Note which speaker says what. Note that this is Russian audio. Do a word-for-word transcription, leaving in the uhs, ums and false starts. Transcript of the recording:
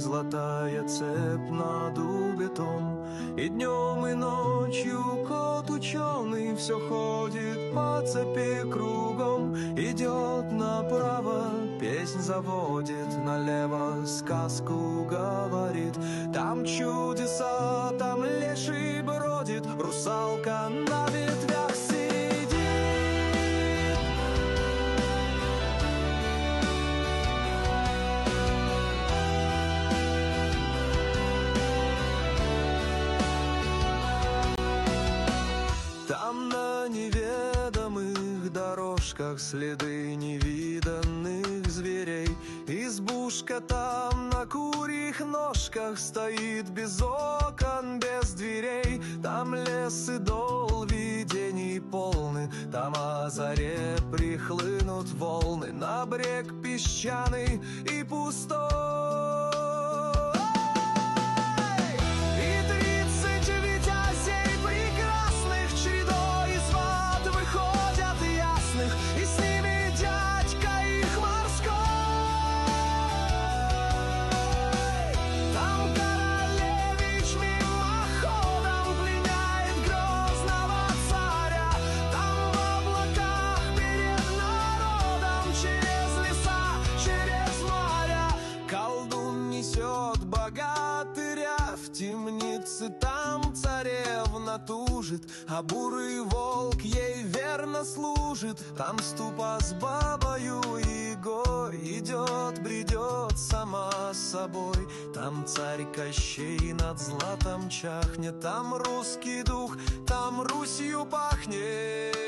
Speaker 1: золотая цепь на дубе том. И днем, и ночью кот ученый все ходит по цепи кругом. Идет направо, песнь заводит, налево сказку говорит. Там чудеса, там леший бродит, русалка на ветвях сидит. Там на неведомых дорожках следы невиданных зверей. Избушка там на курьих ножках стоит без окон, без дверей. Там лес и дол видений полны, там о заре прихлынут волны на брег песчаный и пустой. Темницы там царевна тужит, а бурый волк ей верно служит. Там ступа с бабою Егой идет, бредет сама собой. Там царь Кощей над златом чахнет, там русский дух, там Русью пахнет.